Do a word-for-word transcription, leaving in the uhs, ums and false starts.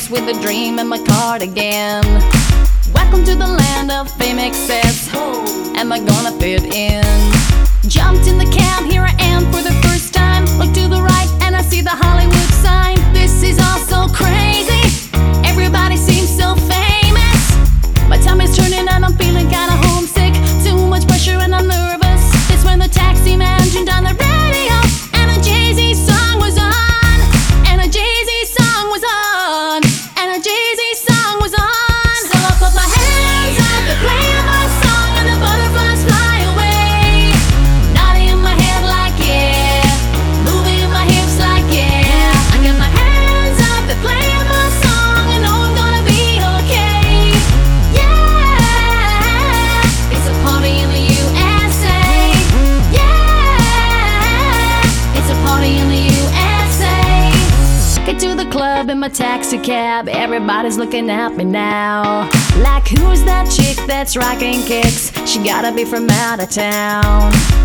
dress with a dream and my cardigan. Welcome to the land of fame excess. Am I gonna fit in? Jumped in the cab, here I am for the first time. Look to the right and I see the Hollywood sign. This is all so crazy, everybody seems so famous. My time is turning and I'm feeling kinda homesick. Too much pressure and I'm nervous. It's when the taxi man turned on the radio and a Jay-Z song was on. And a Jay-Z song was on. And a Jay-Z song was on. So I put my hands up and play my song and the butterflies fly away. Nodding my head like yeah, moving my hips like yeah. I got my hands up and play my song and know I'm gonna be okay. Yeah, it's a party in the U S A. Yeah, it's a party in the U S A. Get to the club in my taxi cab, everybody's looking at me now. Like, who's that chick that's rocking kicks? She gotta be from out of town.